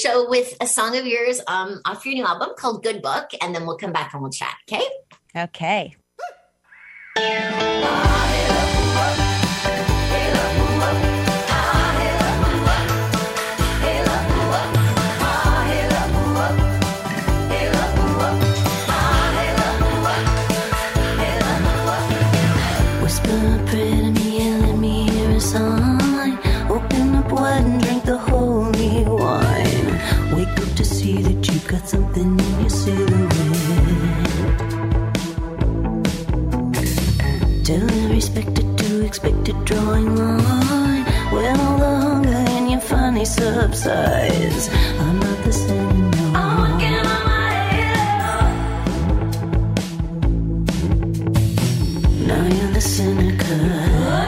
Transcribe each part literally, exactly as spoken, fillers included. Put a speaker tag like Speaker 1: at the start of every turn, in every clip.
Speaker 1: show with a song of yours um, off your new album called Good Book, and then we'll come back and we'll chat, okay?
Speaker 2: Okay.
Speaker 3: Whisper, pray to me and let me hear a sign. Open up wide and drink the holy wine. Wake up to see that you've got something in your silhouette. Tell every spectre to expect a drawing line. When all the hunger in you finally subsides, I'm not the same no more. I'm working on my head. Now you're the cynical.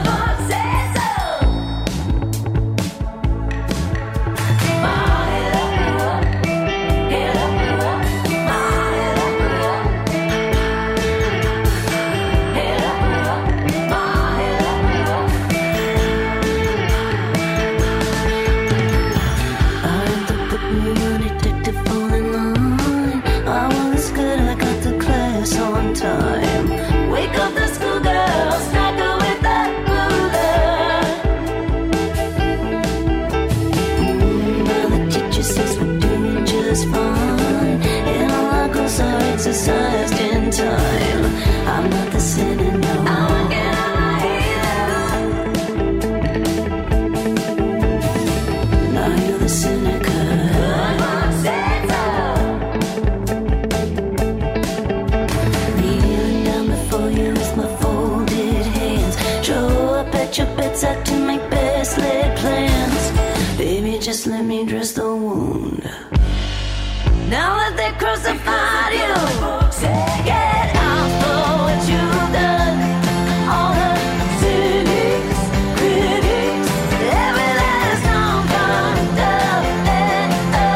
Speaker 3: Exercised in time. I'm not the sinner, no. I'm working on my head. Now you're the cynical. Kneeling down before you with my folded hands. Show up at your bedside to make best laid plans. Baby, just let me dress the wound. Now that they crucified you, take it out for what you've done. All the cynics, critics, every last non-conduct and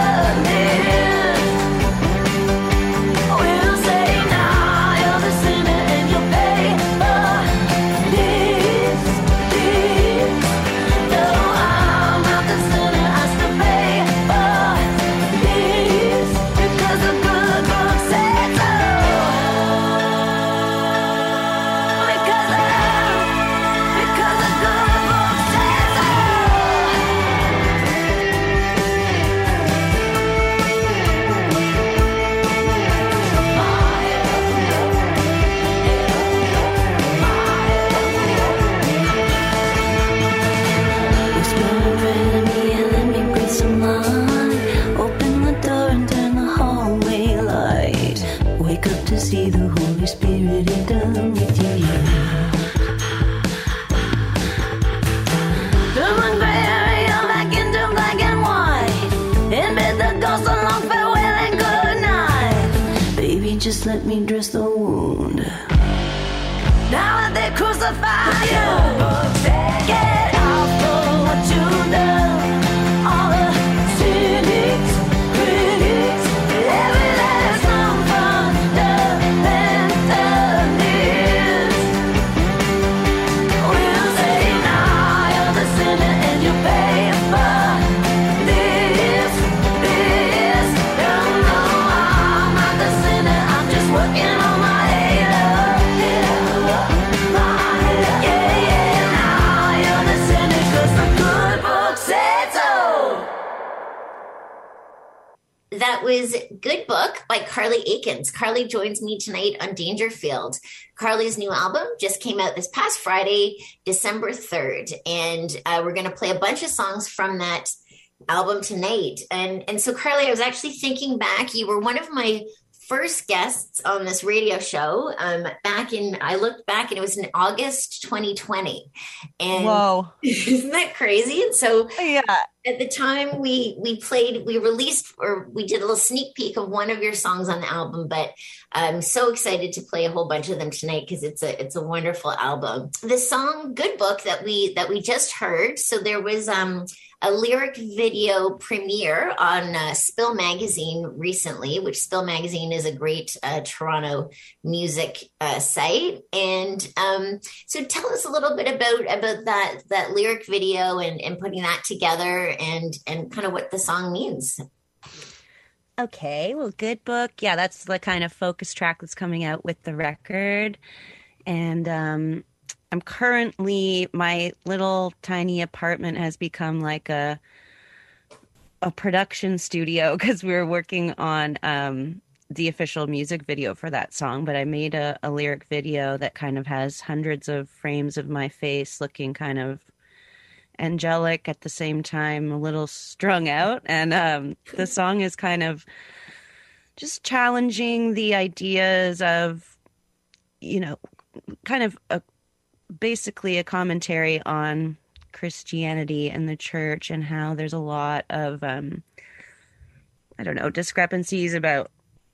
Speaker 3: amiss will say, now you're the sinner and you'll pay for this, this. No, I'm not the sinner, I still pay for this. Because the good book said so. Because the, because the good book said so. Whisper and pray to me and let me breathe some light. Open the door and turn the hallway light. Wake up to see the Holy Spirit is done with you. Turn my gray area back into black and white. And bid the ghost a long farewell and good night. Baby, just let me dress the wound. Now that they crucify you, take it out for what you've done. All the cynics, critics, every last non-fundamentalist will say, now you're the sinner and you pay for this, this. No, no, I'm not the sinner, I'm just working on my head up, head up, my head up. Yeah, yeah, now you're the sinner 'cause the good book said so.
Speaker 1: That was Good Book by Carly Aikens. Carly joins me tonight on Dangerfield. Carly's new album just came out this past Friday, December third, and uh, we're going to play a bunch of songs from that album tonight. And, and so, Carly, I was actually thinking back. You were one of my first guests on this radio show um, back in, I looked back and it was in August twenty twenty. And
Speaker 2: Whoa.
Speaker 1: Isn't that crazy? And so
Speaker 2: Yeah.
Speaker 1: at the time we we played, we released, or we did a little sneak peek of one of your songs on the album, but I'm so excited to play a whole bunch of them tonight because it's a it's a wonderful album. The song Good Book that we that we just heard, so there was um a lyric video premiere on uh, Spill Magazine recently, which Spill Magazine is a great uh, Toronto music uh, site. And um, so tell us a little bit about about that that lyric video and, and putting that together and and kind of what the song means.
Speaker 2: Okay, well, Good Book. Yeah, that's the kind of focus track that's coming out with the record. And um, I'm currently, my little tiny apartment has become like a a production studio because we were working on um, the official music video for that song. But I made a, a lyric video that kind of has hundreds of frames of my face looking kind of angelic at the same time, a little strung out. And um, the song is kind of just challenging the ideas of, you know, kind of a, basically a commentary on Christianity and the church and how there's a lot of, um, I don't know, discrepancies about,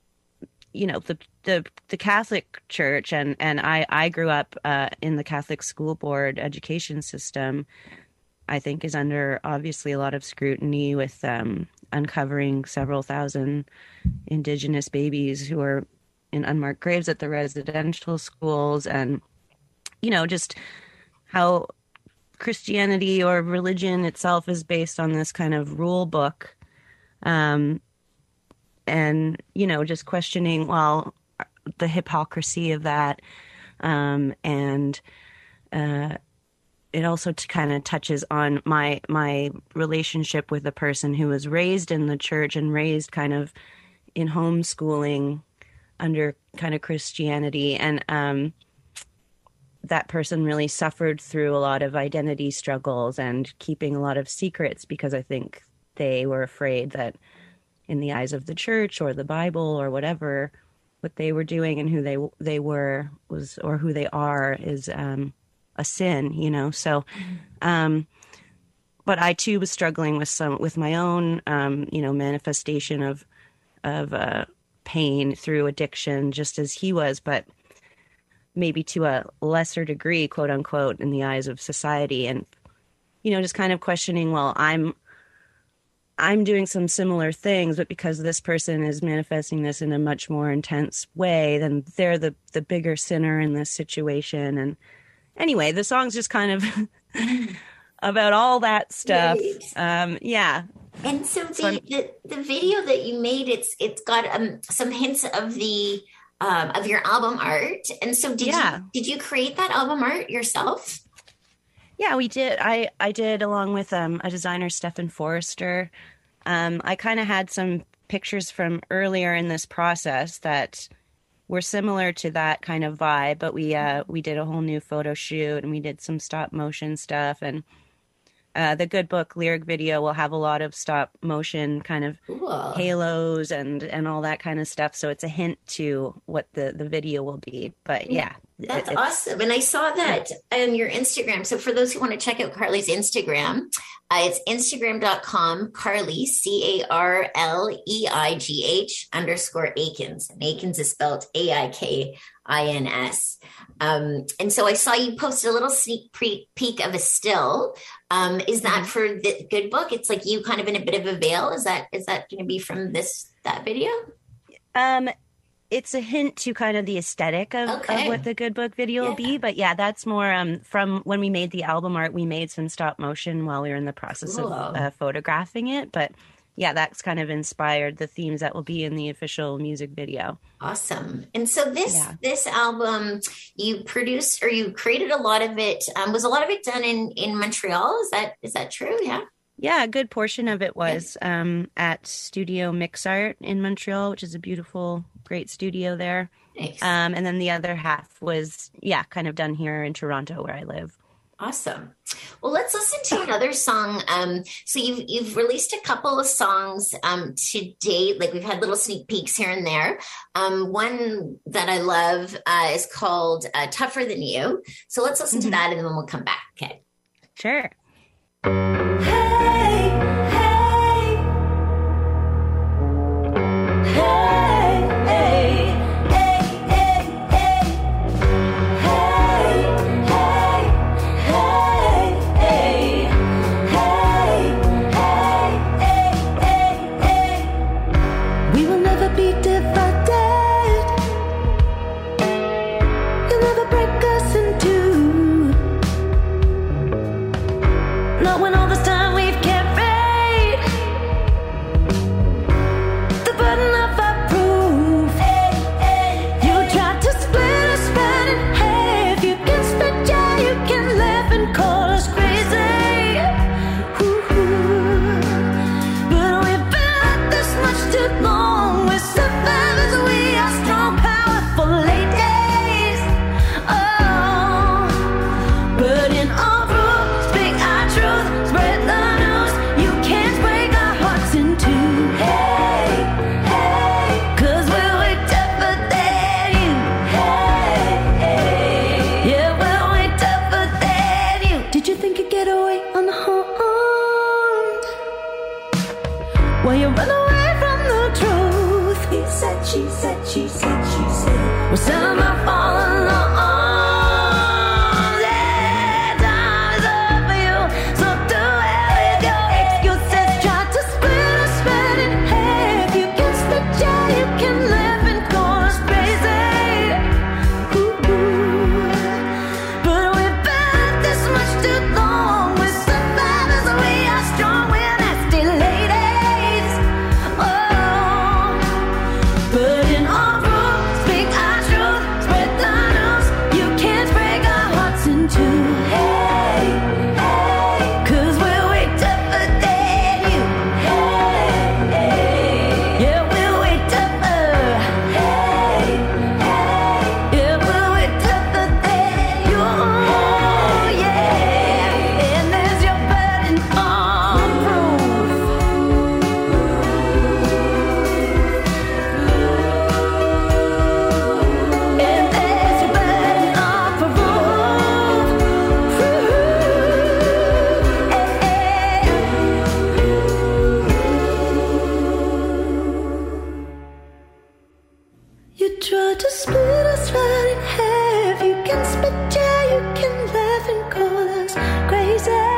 Speaker 2: you know, the the, the Catholic Church. And, and I, I grew up uh, in the Catholic school board education system. I think is under obviously a lot of scrutiny with um, uncovering several thousand Indigenous babies who are in unmarked graves at the residential schools, and, you know, just how Christianity or religion itself is based on this kind of rule book. Um, and, you know, just questioning, well, the hypocrisy of that. Um, and, uh, it also t- kind of touches on my my relationship with a person who was raised in the church and raised kind of in homeschooling under kind of Christianity. And um, that person really suffered through a lot of identity struggles and keeping a lot of secrets because I think they were afraid that in the eyes of the church or the Bible or whatever, what they were doing and who they they were was or who they are is um a sin, you know. So, um, but I too was struggling with some with my own, um, you know, manifestation of of uh, pain through addiction, just as he was, but maybe to a lesser degree, quote unquote, in the eyes of society, and you know, just kind of questioning. Well, I'm I'm doing some similar things, but because this person is manifesting this in a much more intense way, then they're the the bigger sinner in this situation, and anyway, the song's just kind of about all that stuff. Right. Um, yeah.
Speaker 1: And so the, so the the video that you made, it's it's got um, some hints of the um, of your album art. And so did yeah. you did you create that album art yourself?
Speaker 2: Yeah, we did. I, I did along with um, a designer, Stephen Forrester. Um, I kind of had some pictures from earlier in this process that were similar to that kind of vibe, but we uh, we did a whole new photo shoot and we did some stop motion stuff. And uh, the Good Book lyric video will have a lot of stop motion kind of cool. halos and, and all that kind of stuff. So it's a hint to what the, the video will be. But yeah.
Speaker 1: That's it, awesome. And I saw that on your Instagram. So for those who want to check out Carly's Instagram, uh, it's instagram dot com, Carly, C A R L E I G H underscore Aikins. And Aikins is spelled A I K I N S. Um, and so I saw you posted a little sneak pre- peek of a still. Um, is that for the Good Book? It's like you kind of in a bit of a veil. Is that is that going to be from this that video?
Speaker 2: Um. It's a hint to kind of the aesthetic of, okay. of what the Good Book video yeah. will be. But yeah, that's more um, from when we made the album art, we made some stop motion while we were in the process cool. of uh, photographing it. But yeah, that's kind of inspired the themes that will be in the official music video.
Speaker 1: Awesome. And so this yeah. this album, you produced or you created a lot of it. Um, was a lot of it done in, in Montreal? Is that is that true? Yeah.
Speaker 2: Yeah, a good portion of it was um, at Studio Mixart in Montreal, which is a beautiful, great studio there. Nice. Um, and then the other half was, yeah, kind of done here in Toronto where I live.
Speaker 1: Awesome. Well, let's listen to another song. Um, so you've you've released a couple of songs um, to date. Like we've had little sneak peeks here and there. Um, one that I love uh, is called uh, Tougher Than You. So let's listen mm-hmm. to that and then we'll come back. Okay.
Speaker 2: Sure.
Speaker 3: Hey, hey, hey, hey, we will never be divided. You'll never break us in two. Not when all this time we've kept said, she said, she said, she said, well, some are falling along. Yeah, time is up for you. So do it with your excuses. Try to split us right in half. You can split, yeah, you can laugh and call us crazy. Ooh, ooh. But we've been at this much too long. We're survivors, we are strong. We're nasty ladies. Oh, but in our room, speak our truth, spread the news. You can't break our hearts in two. Hey, hey, 'cause we'll wait tougher than you. Hey, hey, yeah, we'll wait tougher. Hey, hey, yeah, we'll wait tougher than you. Yeah, and there's your burden on proof. And there's your burden on proof. You try to split us right in half. You can spit, yeah, you can laugh and call us crazy.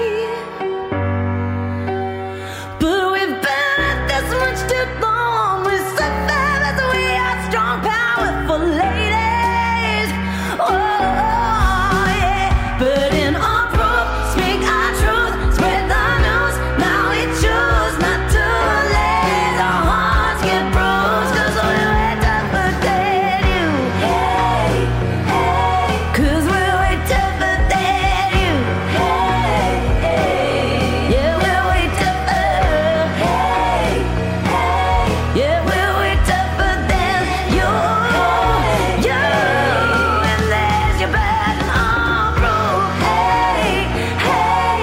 Speaker 3: But we've been at this much too long. We're survivors, we are strong, powerful ladies. Oh, yeah. But in our proof, speak our truth, spread the news. Now we choose not to let our hearts get bruised. 'Cause we're way tougher than you. Hey, hey, 'cause we're way tougher than you. Hey, hey, yeah, we're way tougher. Hey, hey, yeah, we're way tougher than you. You, and there's your burden on proof. Hey, hey,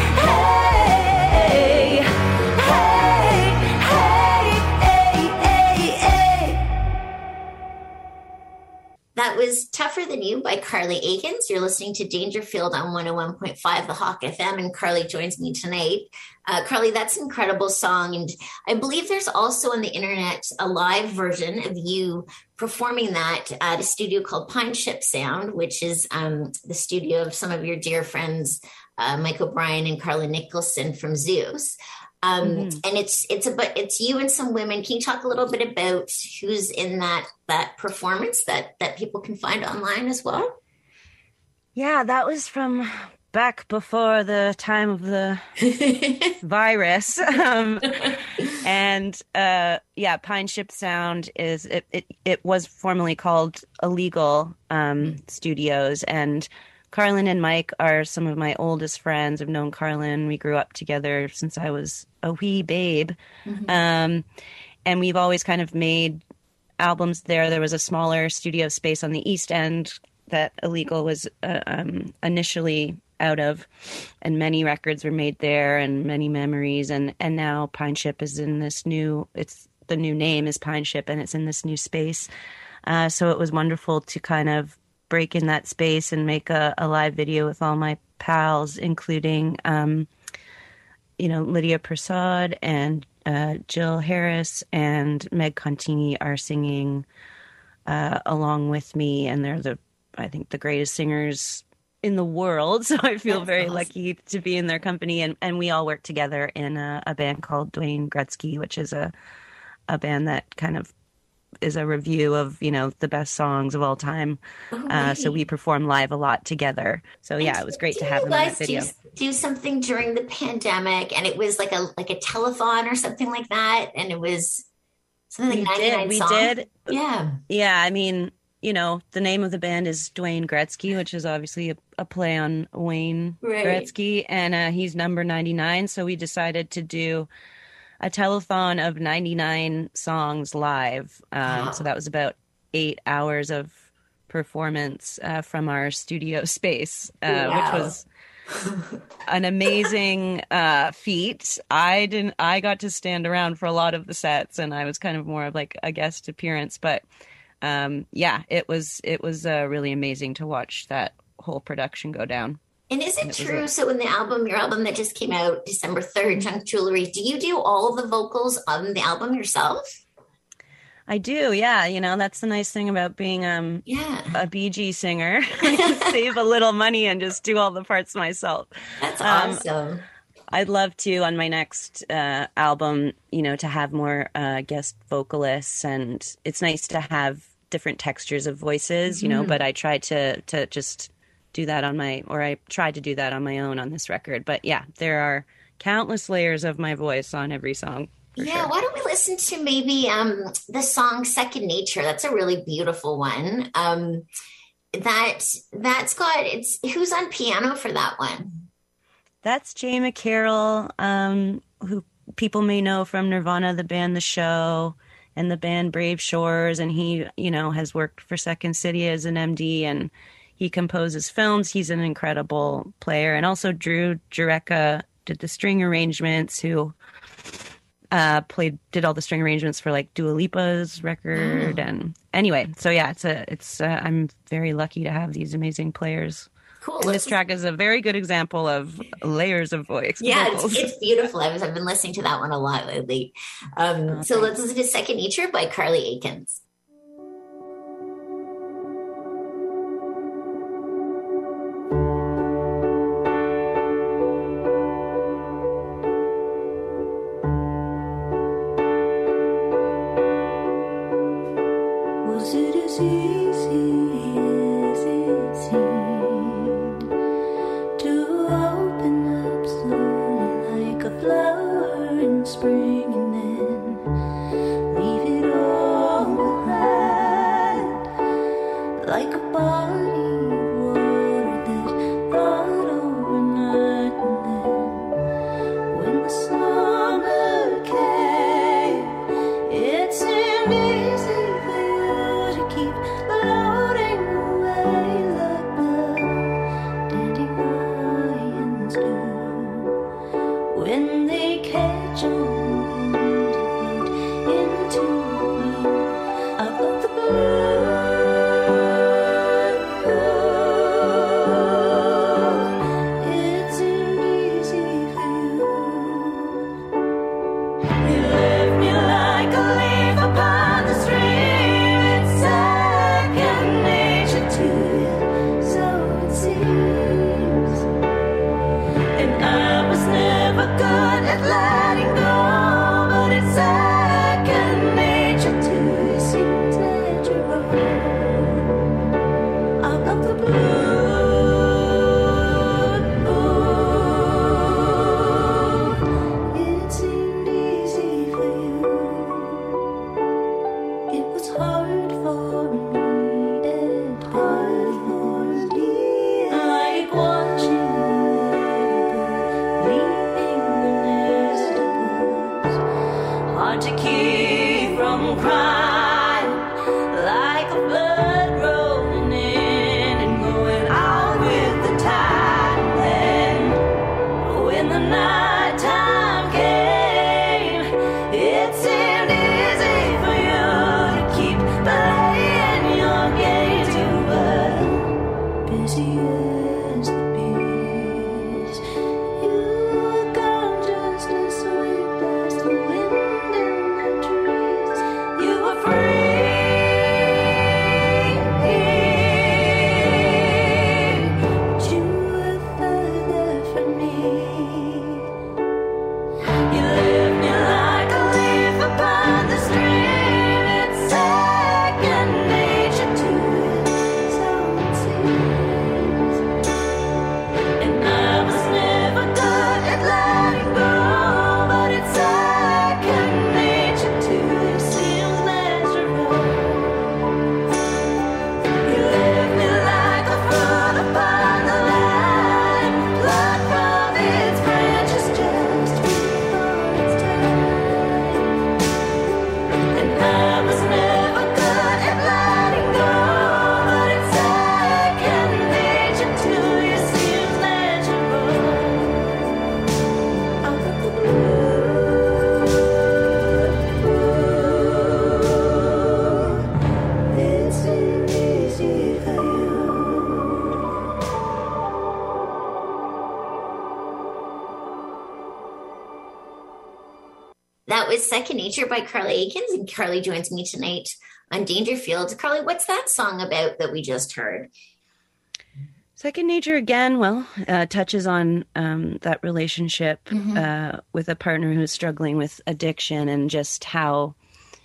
Speaker 3: hey, hey, hey, hey, hey, hey.
Speaker 1: That was Tougher Than You by Carly Aikens. You're listening to Dangerfield on one oh one point five The Hawk F M, and Carly joins me tonight. Uh, Carly, that's an incredible song. And I believe there's also on the internet a live version of you performing that at a studio called Pine Ship Sound, which is um, the studio of some of your dear friends, uh, Mike O'Brien and Carla Nicholson from Zeus. Um,
Speaker 2: Mhm.
Speaker 1: And it's it's about it's you and some women. Can you talk a little bit about who's in that that performance that that people can find online as well?
Speaker 2: Yeah, that was from back before the time of the virus. Um, and uh, yeah, Pine Ship Sound is it, it. It was formerly called Illegal um, Studios, and Carlin and Mike are some of my oldest friends. I've known Carlin. We grew up together since I was a wee babe,
Speaker 1: Mhm.
Speaker 2: um, and we've always kind of made albums there. There was a smaller studio space on the East End that Illegal was uh, um, initially out of, and many records were made there and many memories. And, and now Pine Ship is in this new, it's the new name is Pine Ship, and it's in this new space. Uh, so it was wonderful to kind of break in that space and make a, a live video with all my pals, including, um, you know, Lydia Prasad and uh, Jill Harris and Meg Contini are singing uh, along with me, and they're the, I think, the greatest singers in the world. So I feel
Speaker 1: That's
Speaker 2: very
Speaker 1: awesome.
Speaker 2: lucky to be in their company, and, and we all work together in a, a band called Dwayne Gretzky, which is a a band that kind of is a review of, you know, the best songs of all time.
Speaker 1: Oh,
Speaker 2: Uh, so
Speaker 1: really?
Speaker 2: we perform live a lot together. So yeah, it was great to
Speaker 1: Didn't
Speaker 2: have
Speaker 1: you
Speaker 2: them in
Speaker 1: guys
Speaker 2: that video.
Speaker 1: Do, do something during the pandemic, and it was like a like a telethon or something like that, and it was something
Speaker 2: We
Speaker 1: like ninety-nine
Speaker 2: did, we
Speaker 1: songs.
Speaker 2: did.
Speaker 1: Yeah.
Speaker 2: Yeah, I mean, you know, the name of the band is Dwayne Gretzky, which is obviously a, a play on Wayne
Speaker 1: Right.
Speaker 2: Gretzky, and uh, he's number ninety-nine. So we decided to do a telethon of ninety-nine songs live. Um,
Speaker 1: Wow.
Speaker 2: So that was about eight hours of performance uh, from our studio space, uh,
Speaker 1: Wow.
Speaker 2: which was an amazing uh, feat. I didn't. I got to stand around for a lot of the sets, and I was kind of more of like a guest appearance. But um, yeah, it was it was uh, really amazing to watch that whole production go down.
Speaker 1: And is it
Speaker 2: And it was
Speaker 1: true?
Speaker 2: a-
Speaker 1: So in the album, your album that just came out December third, Junk Jewelry, do you do all the vocals on the album yourself?
Speaker 2: I do, yeah. You know, that's the nice thing about being um,
Speaker 1: yeah.
Speaker 2: a Bee Gees singer. I can save a little money and just do all the parts myself.
Speaker 1: That's
Speaker 2: um,
Speaker 1: awesome.
Speaker 2: I'd love to, on my next uh, album, you know, to have more uh, guest vocalists. And it's nice to have different textures of voices, mm-hmm. you know, but I tried to, to just do that on my, or I tried to do that on my own on this record. But yeah, there are countless layers of my voice on every song.
Speaker 1: Yeah,
Speaker 2: sure.
Speaker 1: Why don't we listen to maybe um, the song Second Nature? That's a really beautiful one. Um, that, that's got, it's, who's on piano for that one?
Speaker 2: That's Jay McCarroll, um, who people may know from Nirvana, the band The Show, and the band Brave Shores. And he, you know, has worked for Second City as an M D, and he composes films. He's an incredible player. And also Drew Jureka did the string arrangements, who uh, played, did all the string arrangements for like Dua Lipa's record. Mm. And anyway, so yeah, it's a, it's, uh, I'm very lucky to have these amazing players.
Speaker 1: Cool.
Speaker 2: And this track is a very good example of layers of voice.
Speaker 1: Yeah, it's, it's beautiful. I was, I've been listening to that one a lot lately. Um, okay. So let's listen to Second Nature by Carly Aikens.
Speaker 3: Was it as easy as it seemed to open up slowly like a flower in spring and then leave it all behind, like a body of water that thawed overnight, and then when the summer came, it seemed easy to keep floating away like the dandelions do when they catch on and float into bloom above the blue. It seemed easy for you. You left me like a leaf upon the stream. Second nature to you, so it seems. And I was never good at letting go, but it's second nature to you. Seems natural out of the blue. It seemed easy for you. It was hard for me, and hard for me, like watching the leaving the nest of birds. Hard to keep from crying, like a blood rolling in and going out with the tide. And then when the night time came, it seemed easy for you to keep playing your game. You were busy as the bees. You were gone just as swift as the wind in the trees. You were free. But you were further from me. You left me like a leaf upon
Speaker 1: was Second Nature by Carly Aikens, and Carly joins me tonight on Dangerfield. Carly, what's that song about that we just heard?
Speaker 2: Second Nature, again, well, uh, touches on um, that relationship mm-hmm. uh, with a partner who's struggling with addiction, and just how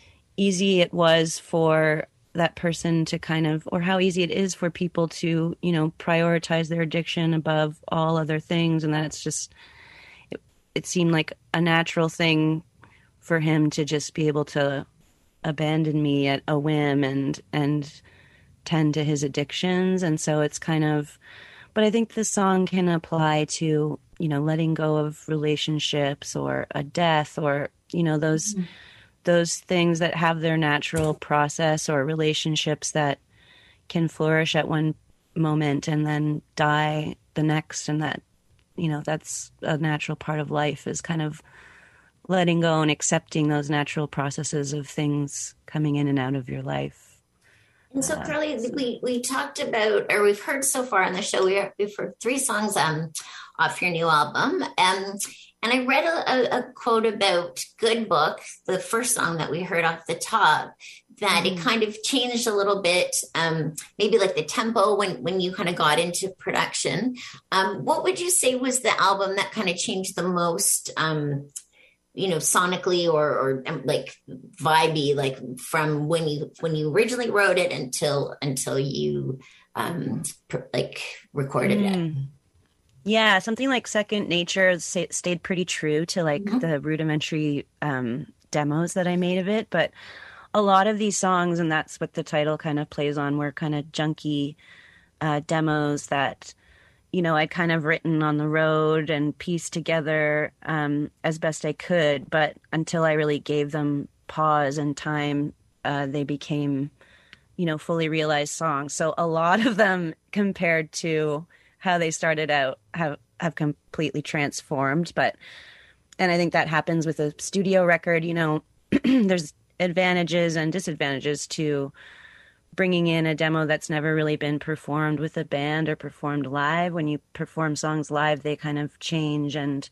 Speaker 2: easy it was for that person to kind of, or how easy it is for people to, you know, prioritize their addiction above all other things. And that it's just, it, it seemed like a natural thing for him to just be able to abandon me at a whim and, and tend to his addictions. And so it's kind of, but I think the song can apply to, you know, letting go of relationships or a death, or, you know, those, mm-hmm. those things that have their natural process, or relationships that can flourish at one moment and then die the next. And that, you know, that's a natural part of life, is kind of letting go and accepting those natural processes of things coming in and out of your life.
Speaker 1: And so, Carly, uh, so. we, we talked about, or we've heard so far on the show, we, we've heard three songs um, off your new album. Um, and I read a, a, a quote about Good Book, the first song that we heard off the top, that mm-hmm. it kind of changed a little bit, um, maybe like the tempo when, when you kind of got into production. Um, what would you say was the album that kind of changed the most, um, you know, sonically or, or um, like vibey, like from when you, when you originally wrote it until, until you um, pr- like recorded mm. it?
Speaker 2: Yeah, something like Second Nature stayed pretty true to like mm-hmm. the rudimentary um, demos that I made of it. But a lot of these songs, and that's what the title kind of plays on, were kind of junky uh, demos that, you know, I'd kind of written on the road and pieced together um, as best I could. But until I really gave them pause and time, uh, they became, you know, fully realized songs. So a lot of them, compared to how they started out, have, have completely transformed. But, and I think that happens with a studio record. You know, there's advantages and disadvantages to bringing in a demo that's never really been performed with a band or performed live. When you perform songs live, they kind of change and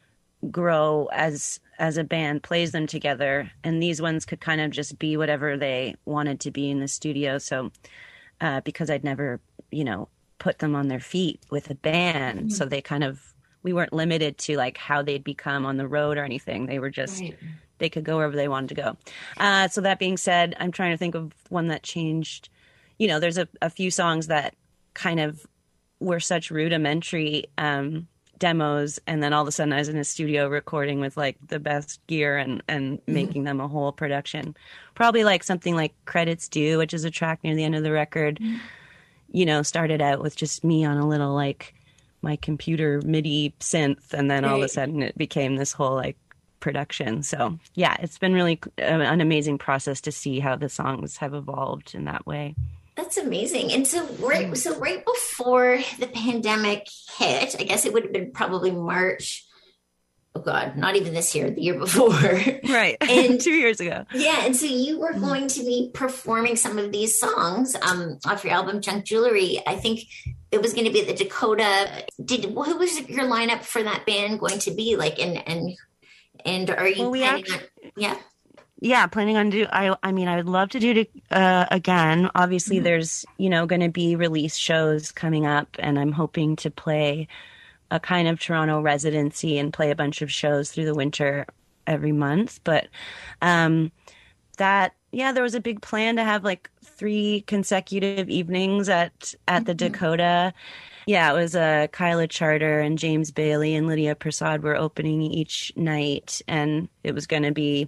Speaker 2: grow as as a band plays them together. And these ones could kind of just be whatever they wanted to be in the studio. So uh, because I'd never, you know, put them on their feet with a band. Mm-hmm. So they kind of, we weren't limited to like how they'd become on the road or anything. They were just, right. They could go wherever they wanted to go. Uh, so that being said, I'm trying to think of one that changed. You know, there's a, a few songs that kind of were such rudimentary um, demos. And then all of a sudden I was in a studio recording with like the best gear and, and mm-hmm. making them a whole production. Probably like something like Credits Due, which is a track near the end of the record, mm-hmm. you know, started out with just me on a little like my computer MIDI synth. And then all right. of a sudden it became this whole like production. So yeah, it's been really an amazing process to see how the songs have evolved in that way.
Speaker 1: That's amazing. And so right, so right before the pandemic hit, I guess it would have been probably March. Oh God, not even this year, the year before.
Speaker 2: Right.
Speaker 1: And
Speaker 2: two years ago.
Speaker 1: Yeah. And so you were going to be performing some of these songs um, off your album, Junk Jewelry. I think it was going to be at the Dakota. Did, who was your lineup for that band going to be like? And, and, and are you
Speaker 2: well, we
Speaker 1: planning
Speaker 2: actually,
Speaker 1: on, yeah.
Speaker 2: Yeah, planning on do. I, I mean, I would love to do it uh, again. Obviously, mm-hmm. there's, you know, going to be release shows coming up, and I'm hoping to play a kind of Toronto residency and play a bunch of shows through the winter every month. But um, that, yeah, there was a big plan to have like three consecutive evenings at at the mm-hmm. Dakota. Yeah, it was uh, Kyla Charter and James Bailey and Lydia Prasad were opening each night, and it was going to be.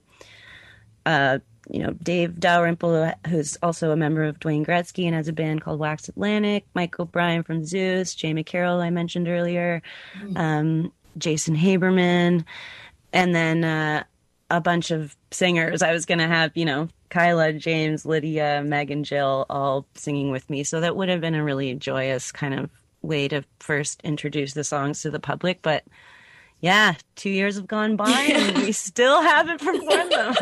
Speaker 2: Uh, you know, Dave Dalrymple, who's also a member of Dwayne Gretzky and has a band called Wax Atlantic, Mike O'Brien from Zeus, Jay McCarroll I mentioned earlier, mm-hmm. um, Jason Haberman, and then uh, a bunch of singers. I was going to have, you know, Kyla, James, Lydia, Meg, and Jill all singing with me. So that would have been a really joyous kind of way to first introduce the songs to the public. But yeah, two years have gone by and we still haven't performed them.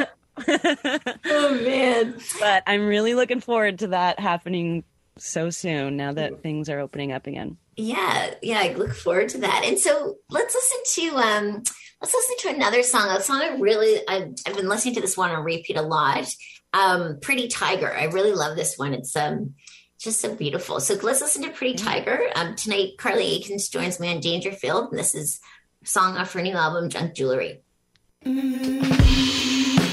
Speaker 1: Oh man.
Speaker 2: But I'm really looking forward to that happening so soon now that things are opening up again.
Speaker 1: Yeah, yeah, I look forward to that. And so let's listen to um Let's listen to another song. A song I really, I've, I've been listening to this one on repeat a lot. Um, Pretty Tiger. I really love this one. It's um, just so beautiful. So let's listen to Pretty Tiger. Um, tonight, Carly Aikens joins me on Dangerfield. And this is a song off her new album, Junk Jewelry. Mm-hmm.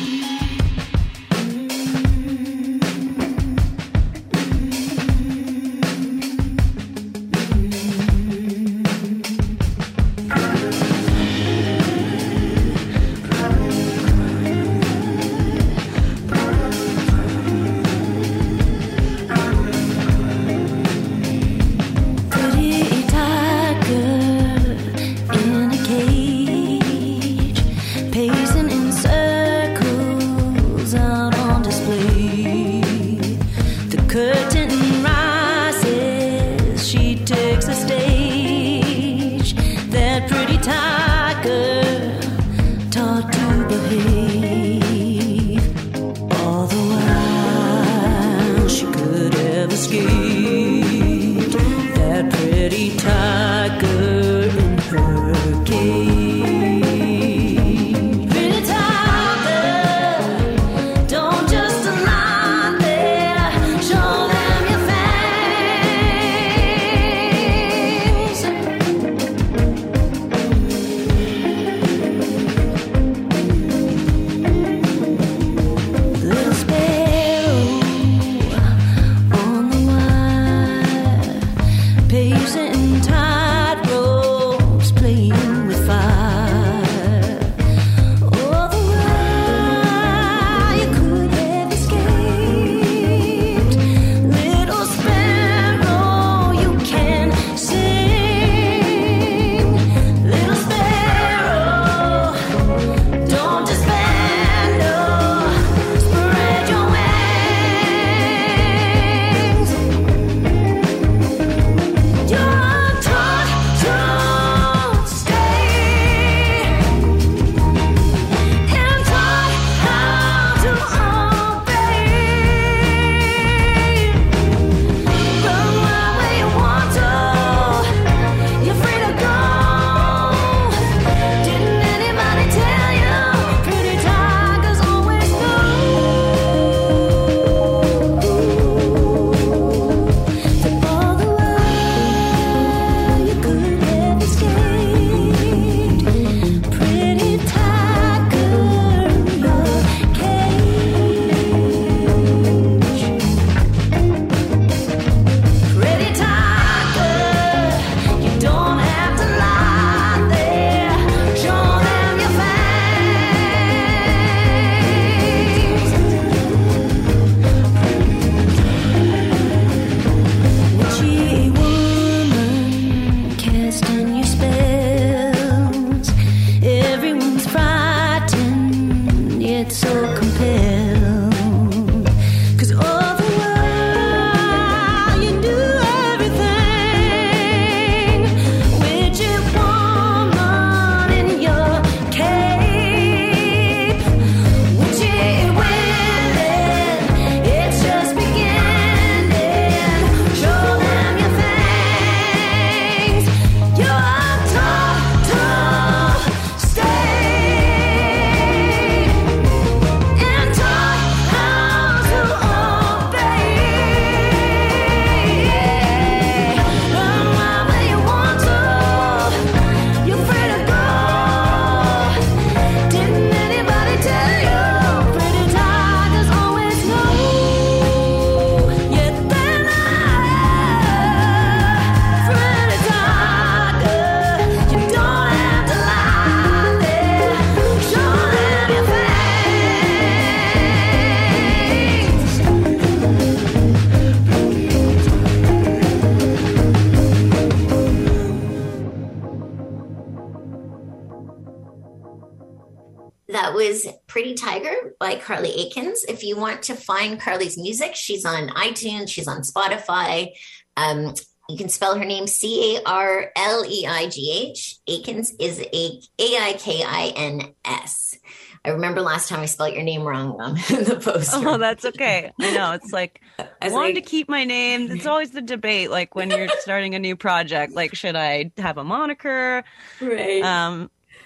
Speaker 1: That was Pretty Tiger by Carly Aikens. If you want to find Carly's music, she's on iTunes, she's on Spotify. Um, you can spell her name C A R L E I G H. Aikens is A I K I N S. I remember last time I spelled your name wrong on the poster.
Speaker 2: Oh, that's okay. I know. It's like, I wanted like, to keep my name. It's always the debate, like when you're starting a new project, like, should I have a moniker?
Speaker 1: Right.
Speaker 2: Um,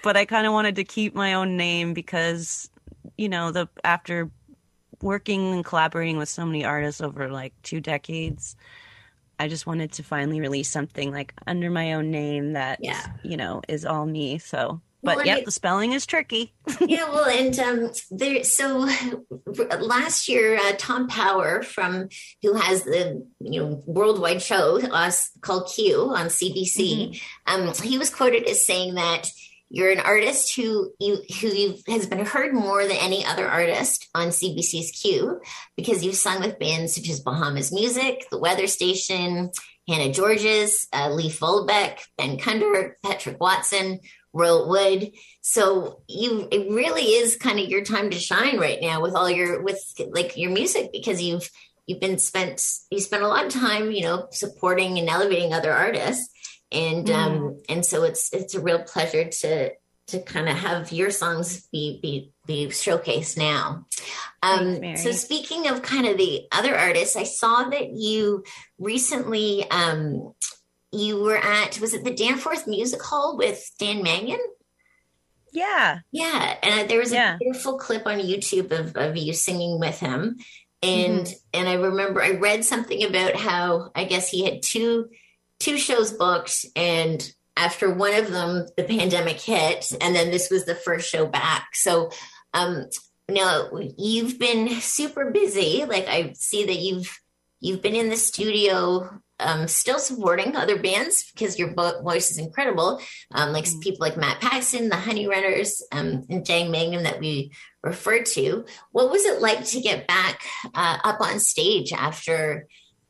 Speaker 2: but I kind of wanted to keep my own name because, you know, the after working and collaborating with so many artists over like two decades, I just wanted to finally release something like under my own name that, yeah. you know, is all me. So, but well, yeah, the spelling is tricky.
Speaker 1: Yeah, well, and um, there. So last year, uh, Tom Power from who has the you know worldwide show uh, called Q on C B C, mm-hmm. um, he was quoted as saying that you're an artist who you who you has been heard more than any other artist on C B C's Q because you've sung with bands such as Bahamas Music, The Weather Station, Hannah Georges, uh, Lee Fulbeck, Ben Kunder, Patrick Watson, Royal Wood. So you, it really is kind of your time to shine right now with all your, with like your music, because you've, you've been spent, you spent a lot of time, you know, supporting and elevating other artists. And, mm. um, and so it's, it's a real pleasure to, to kind of have your songs be, be, be showcased now. Um, Thanks, so speaking of kind of the other artists, I saw that you recently, um, you were at, was it the Danforth Music Hall with Dan Mangan?
Speaker 2: Yeah.
Speaker 1: Yeah. And there was a yeah. beautiful clip on YouTube of, of you singing with him. And, mm-hmm. and I remember I read something about how, I guess he had two, two shows booked, and after one of them, the pandemic hit, and then this was the first show back. So, um, now you've been super busy. Like I see that you've, you've been in the studio, um, still supporting other bands because your voice is incredible. Um, like mm-hmm. people like Matt Paxton, the Honey Runners, um, and Dan Mangan that we referred to. What was it like to get back uh, up on stage after,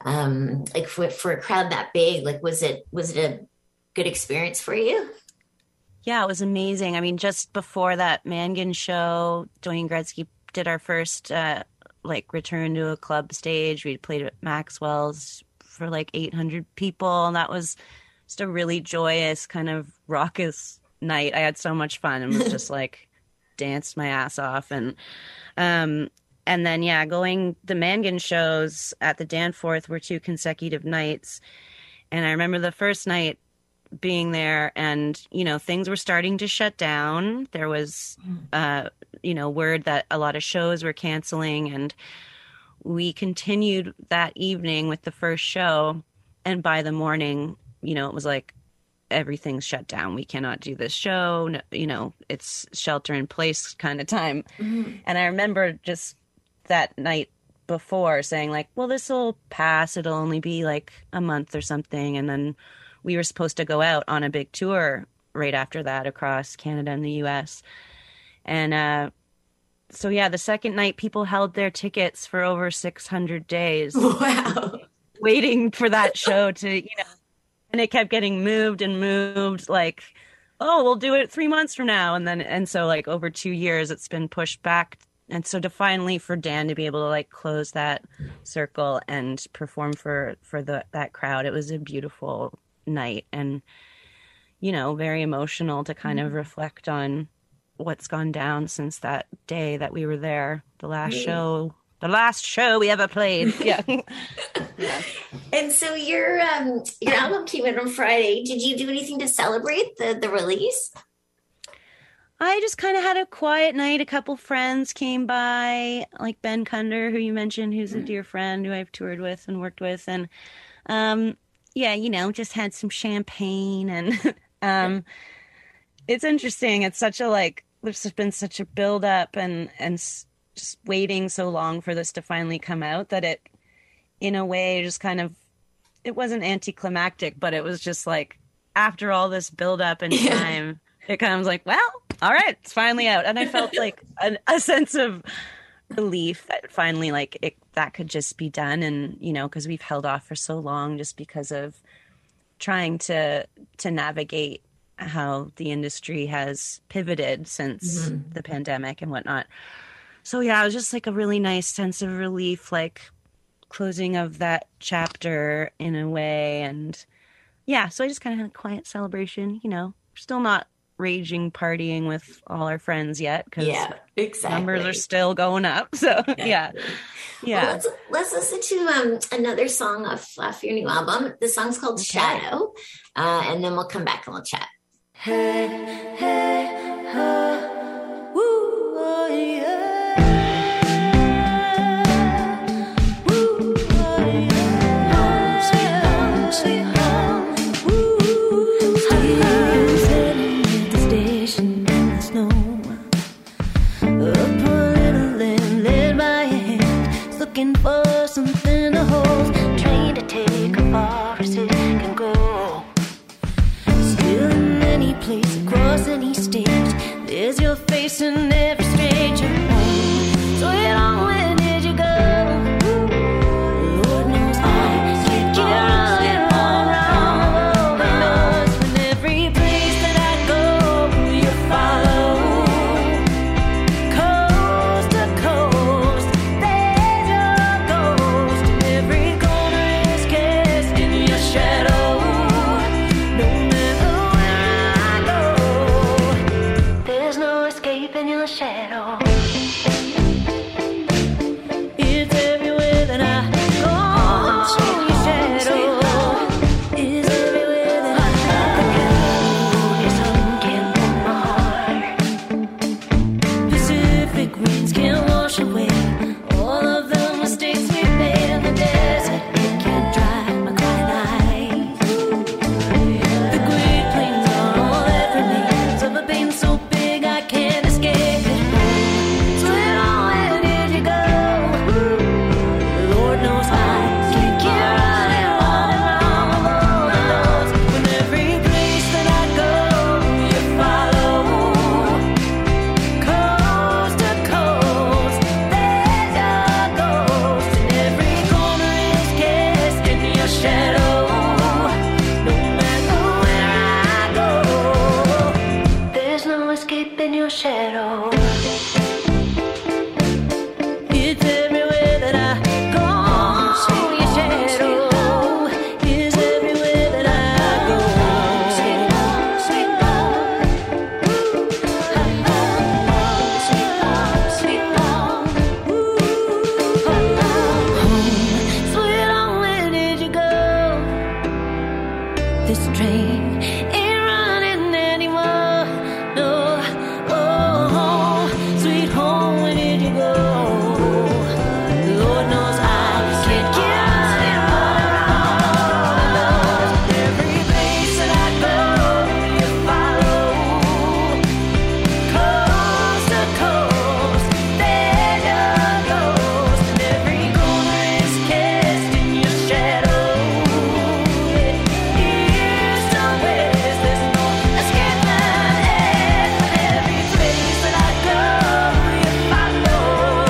Speaker 1: um, like for, for a crowd that big? Like, was it, was it a good experience for you?
Speaker 2: Yeah, it was amazing. I mean, just before that Mangan show, Dwayne Gretzky did our first, uh, like return to a club stage. We played at Maxwell's for like eight hundred people. And that was just a really joyous kind of raucous night. I had so much fun and was just like danced my ass off. And, um, and then, yeah, going the Mangan shows at the Danforth were two consecutive nights. And I remember the first night being there and, you know, things were starting to shut down. There was, uh, you know, word that a lot of shows were canceling, and we continued that evening with the first show. And by the morning, you know, it was like, everything's shut down. We cannot do this show. No, you know, it's shelter in place kind of time. Mm-hmm. And I remember just that night before saying like, well, this will pass. It'll only be like a month or something. And then we were supposed to go out on a big tour right after that across Canada and the U S. And uh, so, yeah, the second night people held their tickets for over six hundred days.
Speaker 1: Wow.
Speaker 2: Waiting for that show to, you know, and it kept getting moved and moved like, oh, we'll do it three months from now. And then, and so like over two years, it's been pushed back. And so to finally for Dan to be able to like close that circle and perform for, for the, that crowd, it was a beautiful night and, you know, very emotional to kind mm-hmm. of reflect on what's gone down since that day that we were there. The last mm-hmm. show, the last show we ever played. Yeah.
Speaker 1: Yeah. And so your, um, your album came out on Friday. Did you do anything to celebrate the, the release?
Speaker 2: I just kind of had a quiet night. A couple friends came by, like Ben Kunder, who you mentioned, who's mm-hmm. a dear friend who I've toured with and worked with. And, um, yeah, you know, just had some champagne and um, yeah. It's interesting. It's such a like, there's been such a build up and, and s- just waiting so long for this to finally come out that it, in a way, just kind of, it wasn't anticlimactic, but it was just like after all this build up and time, it kind of was like, well, all right, it's finally out. And I felt like a, a sense of relief that finally like it, that could just be done. And, you know, because we've held off for so long just because of trying to to navigate how the industry has pivoted since mm-hmm. the pandemic and whatnot. So yeah, it was just like a really nice sense of relief, like closing of that chapter in a way. And yeah, so I just kind of had a quiet celebration, you know, still not raging partying with all our friends yet because
Speaker 1: yeah, exactly.
Speaker 2: numbers are still going up. So exactly. yeah, yeah.
Speaker 1: Well, let's, let's listen to um, another song off, off your new album. The song's called okay. Shadow, uh, and then we'll come back and we'll chat.
Speaker 3: Hey, hey, oh, woo, oh, yeah. Woo, oh, yeah. Home, sweet home, sweet home. Woo, sweet home. Sitting at the station in the snow. Up a little and led by your hand, looking for something to hold. Train to take a far as it can go. Still in any place, across any stage, there's your face in every stranger home. So long, where did you go? Lord knows I can't get running all around the world. From every place that I go, you follow. Coast to coast, there's your ghost. And every corner is cast in your shadow. No matter where I go, there's no escaping your shadow. It's everywhere that I go. Your shadow is everywhere that I go. Your sun can't warm my heart. Pacific winds can't wash away all of the mistakes we made in the desert. It can't dry my crying eyes. The great plains are all that remains of a pain so big I can't escape it. So long, where did you go? Lord knows I can't keep running all around the world. When every place that I go, you follow. Coast to coast, there's your ghost. And every corner is cast in your shadow. No matter where I go, there's no escaping your shadow. It's everywhere that I go. Your shadow is everywhere that I go. Sweet home, sweet home. Sweet home, sweet home. Home, sweet home, where did you go? This train ain't running anymore. No, oh, sweet home, where did you go? Lord knows I can't keep running all around. Every place that I go, you follow. Coast to coast, there's your ghost. And every corner is cast in your shadow. East to west, there's no escaping it. Every place that I go, you follow.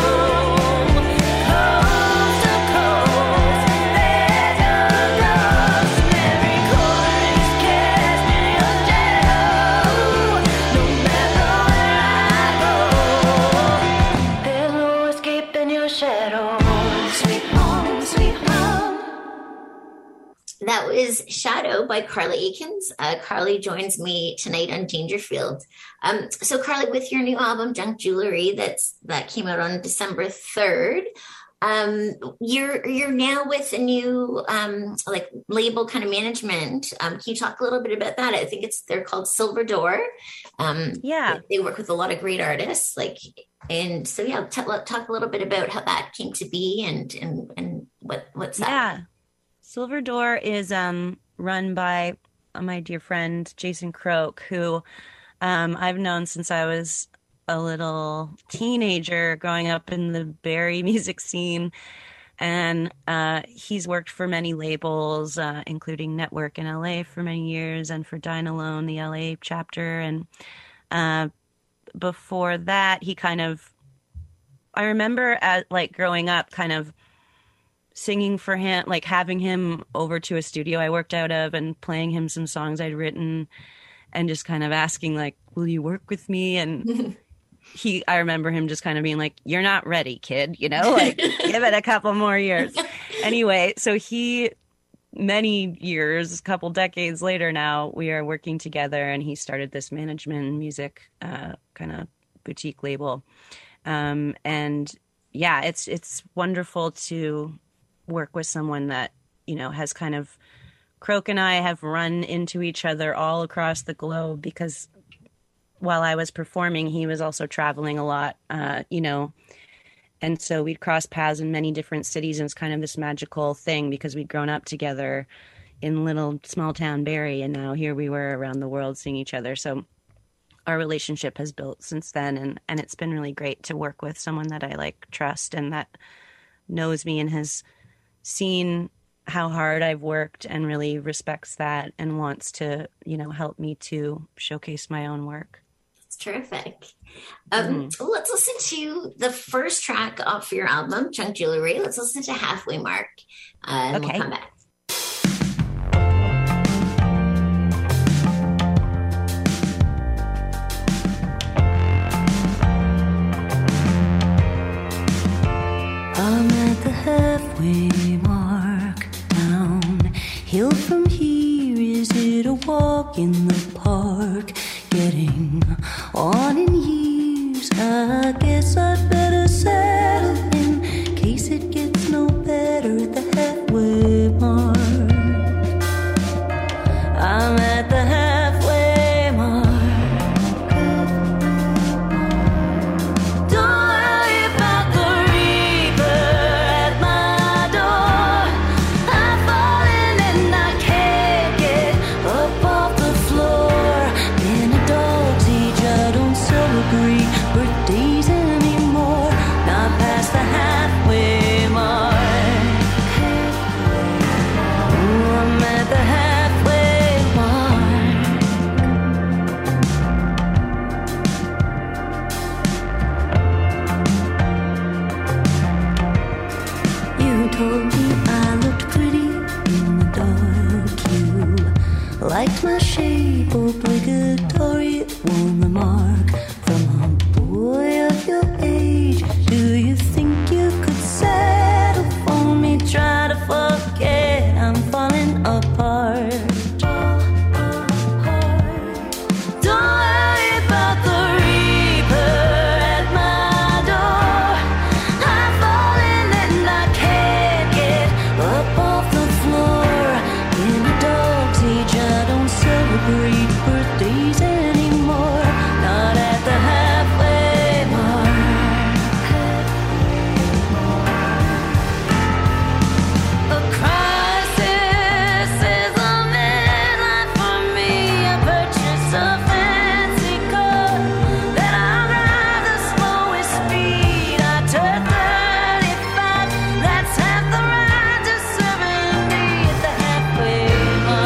Speaker 3: Coast to coast, there's your ghost. And every corner is cast in your shadow. No matter where I go, there's no escaping your shadow. Sweet home, sweet home.
Speaker 1: That was Shadow by Carly Aikens. Uh, Carly joins me tonight on Dangerfield. Um, so Carly, with your new album, Junk Jewelry, that's that came out on December third. Um, you're you're now with a new um, like label kind of management. Um, can you talk a little bit about that? I think it's they're called Silver Door. Um,
Speaker 2: Yeah.
Speaker 1: they, they work with a lot of great artists. Like, and so yeah, t- talk a little bit about how that came to be and and and what what's that?
Speaker 2: Yeah. Silver Door is um, run by uh, my dear friend Jason Croak, who um, I've known since I was a little teenager growing up in the Barrie music scene. And uh, he's worked for many labels, uh, including Network in L A for many years and for Dine Alone, the L A chapter. And uh, before that, he kind of, I remember at, like growing up kind of singing for him, like having him over to a studio I worked out of and playing him some songs I'd written and just kind of asking like, will you work with me? And he, I remember him just kind of being like, you're not ready, kid, you know, like give it a couple more years. Anyway, so he, many years, a couple decades later now, we are working together and he started this management music uh, kind of boutique label. Um, and yeah, it's, it's wonderful to work with someone that, you know, has kind of Croak and I have run into each other all across the globe because while I was performing, he was also traveling a lot, uh, you know, and so we'd cross paths in many different cities, and it's kind of this magical thing because we'd grown up together in little small town Barrie, and now here we were around the world seeing each other. So our relationship has built since then, and, and it's been really great to work with someone that I like trust and that knows me and has seen how hard I've worked and really respects that and wants to, you know, help me to showcase my own work.
Speaker 1: It's terrific. Um, mm-hmm. Let's listen to the first track off your album, Junk Jewelry. Let's listen to Halfway Mark, uh, and okay. We'll come back.
Speaker 3: I'm at the halfway mark downhill from here. Is it a walk in the park? Getting on in years, I guess I'd better settle in case it gets no better at the halfway mark. I'm at the halfway mark. Don't worry about the reaper at my door. I've fallen and I can't get up off the floor. Been a dog's age, I don't celebrate birthdays anymore. Not past the halfway mark. Ooh, I'm at the halfway mark. You told me I looked pretty in the dark. You liked my shape, obligatory. It won the mark from a boy of your age. Do you think you could settle for me? Try to forget I'm falling apart. Don't worry about the reaper at my door. I've fallen and I can't get up off the floor. In a dog's age, I don't celebrate birthdays anymore. Not at the halfway mark. A crisis is a midlife for me. I purchase a fancy car that I'd rather slow with speed. I turn thirty-five, that's half the ride to seventy at the halfway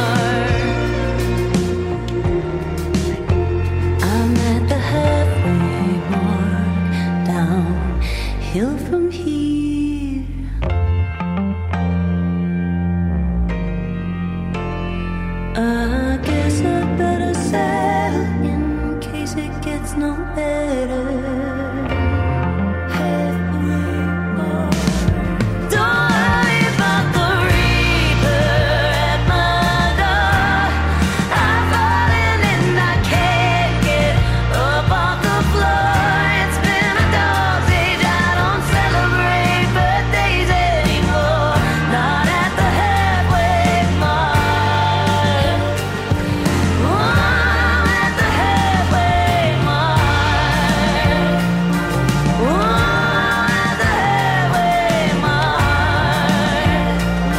Speaker 3: mark. I'm at the halfway mark, downhill from here. I guess I better settle in case it gets no better. Halfway mark. Don't worry about the reaper at my door. I've fallen and I can't get up off the floor. It's been a dog's age, I don't celebrate birthdays anymore. Not at the halfway mark. Oh, I'm at the halfway mark. Oh, I'm at the halfway mark.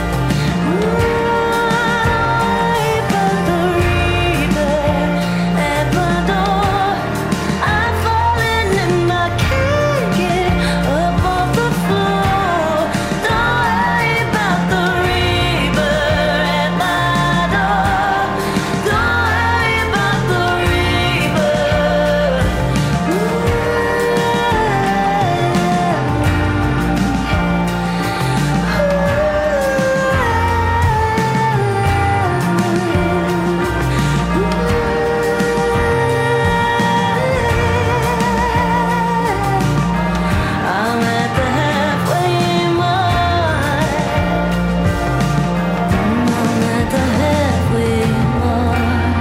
Speaker 3: Ooh, but the reaper at my door. I've fallen and I can't get up off the floor. Don't worry about the reaper at my door. Don't worry about the reaper. I'm at the halfway mark. I'm at the halfway mark.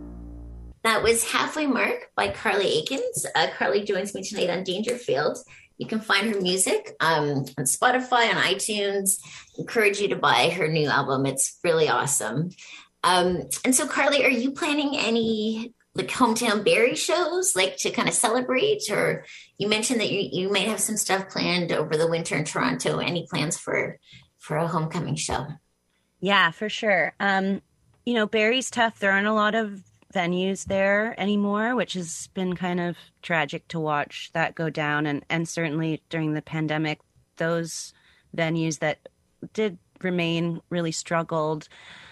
Speaker 1: That was Halfway Mark by Carly Aikens. Uh, Carly joins me tonight on Dangerfield. You can find her music um, on Spotify, on iTunes. Encourage you to buy her new album. It's really awesome. Um, and so, Carly, are you planning any like hometown Barrie shows, like to kind of celebrate? Or you mentioned that you, you might have some stuff planned over the winter in Toronto. Any plans for for a homecoming show?
Speaker 2: Yeah, for sure. Um, you know, Barrie's tough. There aren't a lot of venues there anymore, which has been kind of tragic to watch that go down. And, and certainly during the pandemic, those venues that did remain really struggled.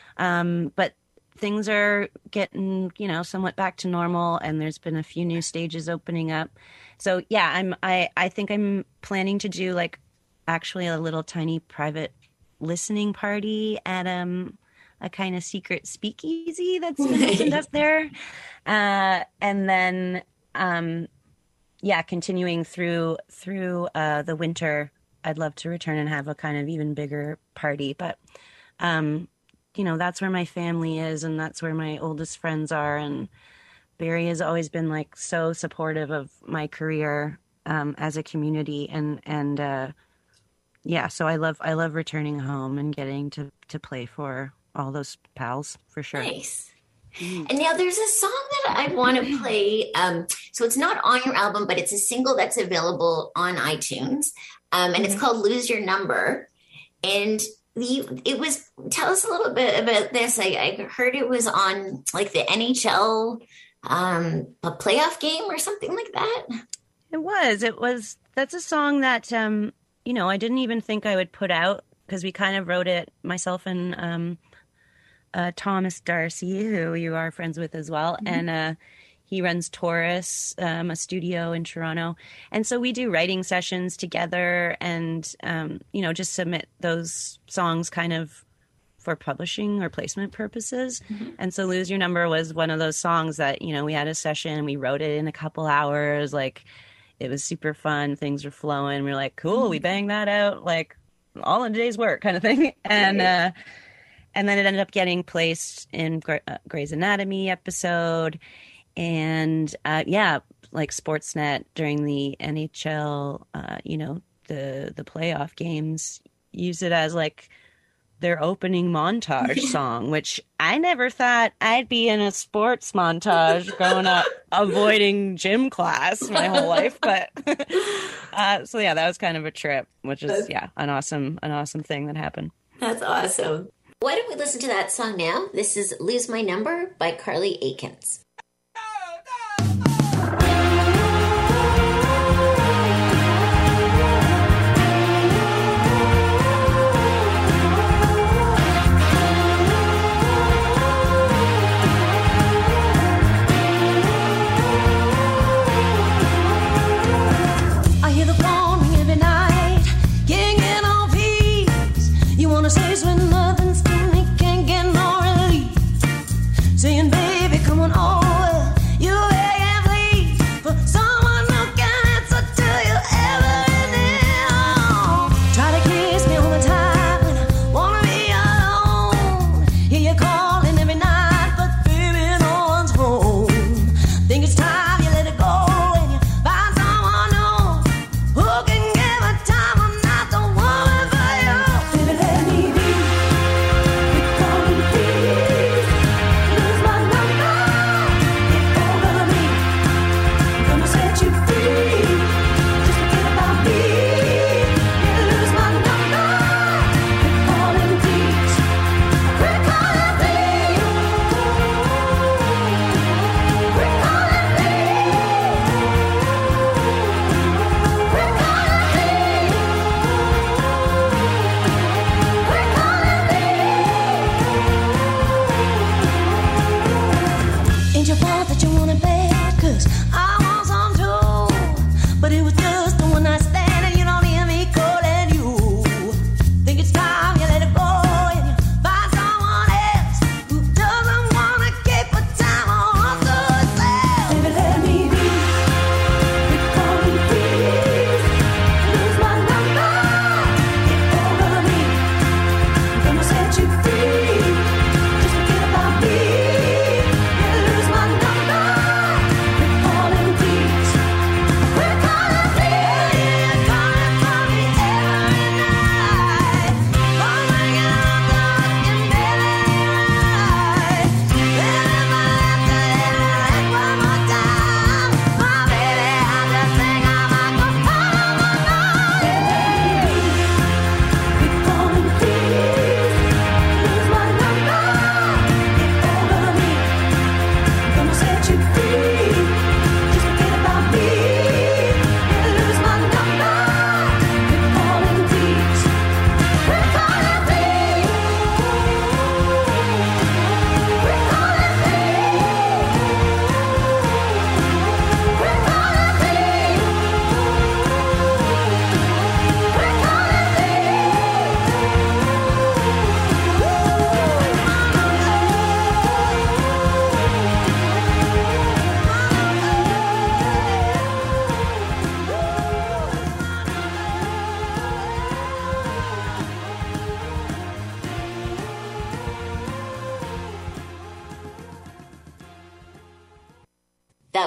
Speaker 2: Um, but things are getting, you know, somewhat back to normal, and there's been a few new stages opening up. So yeah, I'm, I, I think I'm planning to do like actually a little tiny private listening party at, um, a kind of secret speakeasy that's been opened up there. Uh, and then, um, yeah, continuing through, through, uh, the winter, I'd love to return and have a kind of even bigger party, but, um, you know, that's where my family is, and that's where my oldest friends are. And Barrie has always been like so supportive of my career, um, as a community. And, and, uh, yeah, so I love, I love returning home and getting to, to play for all those pals, for sure.
Speaker 1: Nice. And now there's a song that I want to play. Um, so it's not on your album, but it's a single that's available on iTunes. Um, and mm-hmm. it's called Lose Your Number. And you, it was, tell us a little bit about this. I, I heard it was on like the N H L, um, a playoff game or something like that.
Speaker 2: It was, it was, that's a song that, um, you know, I didn't even think I would put out, because we kind of wrote it, myself and, um, Uh, Thomas Darcy, who you are friends with as well. Mm-hmm. And uh, he runs Taurus, um, a studio in Toronto. And so we do writing sessions together and, um, you know, just submit those songs kind of for publishing or placement purposes. Mm-hmm. And so Lose Your Number was one of those songs that, you know, we had a session and we wrote it in a couple hours. Like, it was super fun. Things were flowing. We were like, cool, mm-hmm. we banged that out, like, all in a day's work kind of thing. And, uh, And then it ended up getting placed in uh, Grey's Anatomy episode. And, uh, yeah, like Sportsnet during the N H L, uh, you know, the, the playoff games, use it as, like, their opening montage song, which I never thought I'd be in a sports montage growing up, avoiding gym class my whole life. But, uh, so, yeah, that was kind of a trip, which is, yeah, an awesome, an awesome thing that happened.
Speaker 1: That's awesome. Why don't we listen to that song now? This is Lose My Number by Carly Aikens.
Speaker 3: I hear the phone ring every night, getting in on peace. You wanna say when nothing's saying, baby, come on, oh.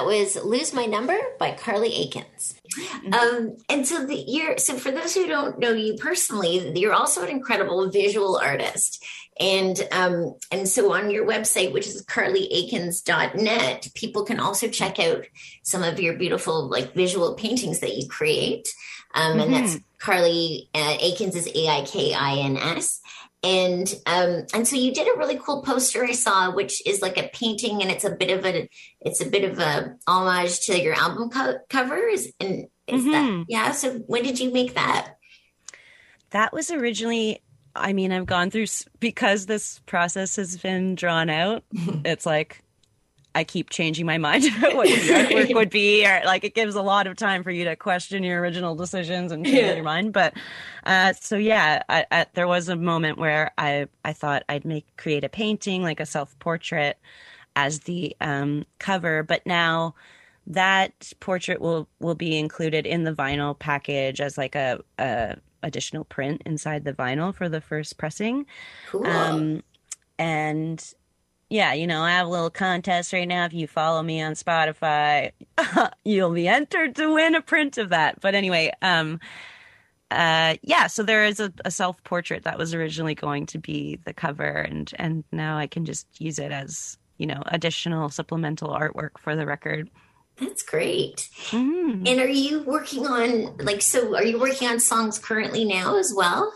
Speaker 1: was Lose My Number by Carly Aikens. Mm-hmm. Um, and so the, you're, so for those who don't know you personally, you're also an incredible visual artist. And, um, and so on your website, which is carly aikens dot net, people can also check out some of your beautiful, like, visual paintings that you create. Um, mm-hmm. And that's Carly uh, Aikens is A I K I N S. And um, and so you did a really cool poster I saw, which is like a painting, and it's a bit of a it's a bit of a homage to your album co- covers. And is mm-hmm. that yeah? So when did you make that?
Speaker 2: That was originally. I mean, I've gone through because this process has been drawn out. It's like I keep changing my mind about what the artwork would be, or like it gives a lot of time for you to question your original decisions and change yeah. your mind. But uh, so yeah, I, I, there was a moment where I I thought I'd make create a painting, like a self portrait, as the um, cover. But now that portrait will will be included in the vinyl package as like a, a additional print inside the vinyl for the first pressing.
Speaker 1: Cool.
Speaker 2: Um, and yeah, you know, I have a little contest right now. If you follow me on Spotify, you'll be entered to win a print of that. But anyway, um, uh, yeah, so there is a, a self-portrait that was originally going to be the cover, and, and now I can just use it as, you know, additional supplemental artwork for the record.
Speaker 1: That's great.
Speaker 2: Mm-hmm.
Speaker 1: And are you working on, like, so are you working on songs currently now as well?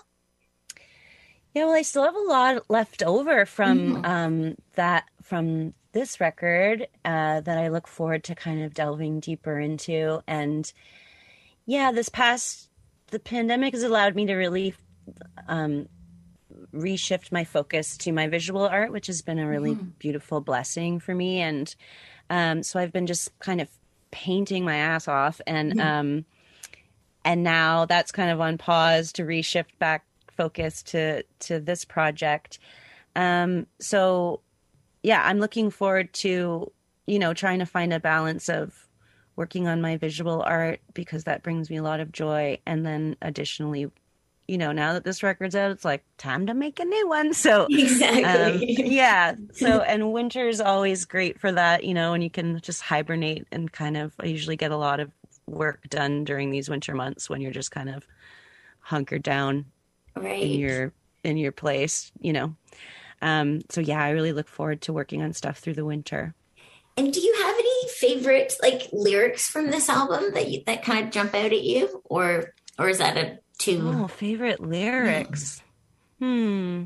Speaker 2: Yeah, well, I still have a lot left over from mm. um, that, from this record uh, that I look forward to kind of delving deeper into. And yeah, this past, the pandemic has allowed me to really um, reshift my focus to my visual art, which has been a really mm. beautiful blessing for me. And um, so I've been just kind of painting my ass off. And, mm. um, and now that's kind of on pause to reshift back focus to to this project. Um so yeah, I'm looking forward to, you know, trying to find a balance of working on my visual art, because that brings me a lot of joy, and then additionally, you know, now that this record's out, it's like time to make a new one. So
Speaker 1: exactly.
Speaker 2: um, yeah, so and winter is always great for that, you know, and you can just hibernate and kind of, I usually get a lot of work done during these winter months when you're just kind of hunkered down
Speaker 1: right
Speaker 2: in your in your place, you know. Um so yeah, I really look forward to working on stuff through the winter.
Speaker 1: And do you have any favorite, like, lyrics from this album that you, that kind of jump out at you, or or is that a too
Speaker 2: oh favorite lyrics? hmm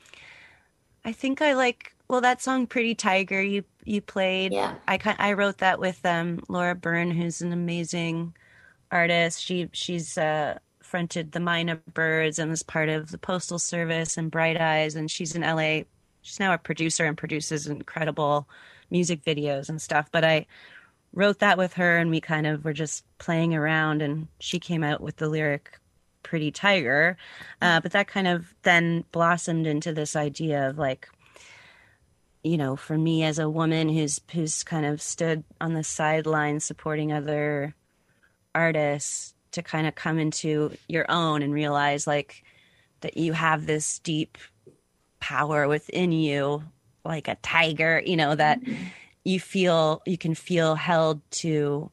Speaker 2: I think I like, well, that song Pretty Tiger you you played.
Speaker 1: Yeah,
Speaker 2: I I wrote that with um Laura Byrne, who's an amazing artist. She she's uh fronted the Minor Birds and was part of the Postal Service and Bright Eyes, and she's in L A. She's now a producer and produces incredible music videos and stuff. But I wrote that with her, and we kind of were just playing around, and she came out with the lyric Pretty Tiger. Uh, but that kind of then blossomed into this idea of, like, you know, for me as a woman who's who's kind of stood on the sidelines supporting other artists, to kind of come into your own and realize, like, that you have this deep power within you, like a tiger, you know, that mm-hmm. you feel, you can feel held to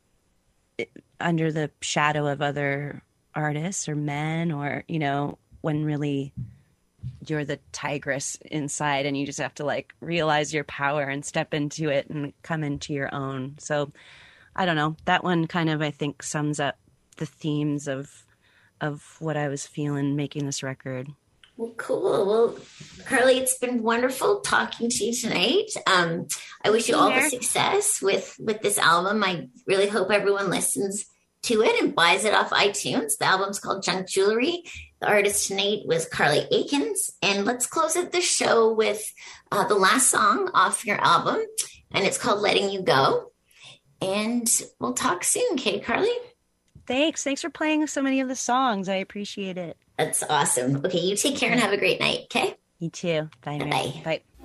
Speaker 2: under the shadow of other artists or men, or, you know, when really you're the tigress inside, and you just have to, like, realize your power and step into it and come into your own. So I don't know, that one kind of, I think, sums up the themes of of what I was feeling making this record.
Speaker 1: Well, cool. Well, Carly, it's been wonderful talking to you tonight. Um, I wish you all the success with, with this album. I really hope everyone listens to it and buys it off iTunes. The album's called Junk Jewelry. The artist tonight was Carly Aikens. And let's close out the show with uh, the last song off your album, and it's called Letting You Go. And we'll talk soon, okay, Carly?
Speaker 2: Thanks. Thanks for playing so many of the songs. I appreciate it.
Speaker 1: That's awesome. Okay, you take care and have a great night, okay?
Speaker 2: You too. Bye.
Speaker 1: Bye.
Speaker 2: Bye.